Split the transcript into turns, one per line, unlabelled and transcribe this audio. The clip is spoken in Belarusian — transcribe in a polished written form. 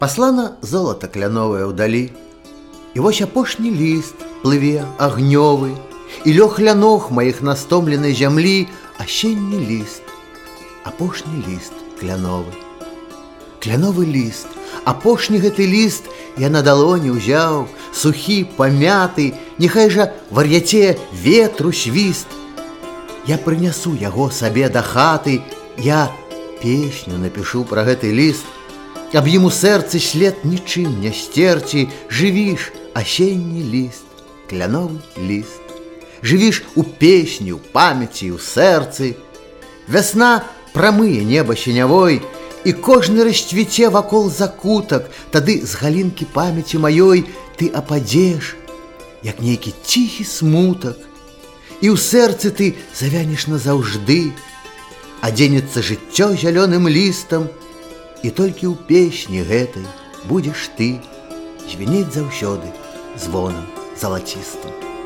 Паслана золата кляновае ўдалі. І вось апошні ліст плыве агнёвы, і лёг ля ног маіх настомленай зямлі асенні ліст, апошні ліст кляновы. Кляновы ліст, апошні гэты ліст я на далоні ўзяў, сухі, памяты, няхай жа вар'яце ветру свіст. Я прынясу яго сабе да хаты, я песню напішу пра гэты ліст, каб ему сэрцы след нічым не стерці. Жывіш, асенні ліст, кляновы ліст. Жывіш у песні, у памяці, у сэрцы. Вясна прамые неба сінявой, і кожны расцвіце вакол закутак. Тады з галінкі памяці маёй ты ападзеш, як нейкі ціхі смутак, і ў сэрцы ты завянеш назаўжды. Адзенецца жыццё зялёным лістам, і толькі ў песні гэтай будзеш ты звінець заўсёды звонам залацістым.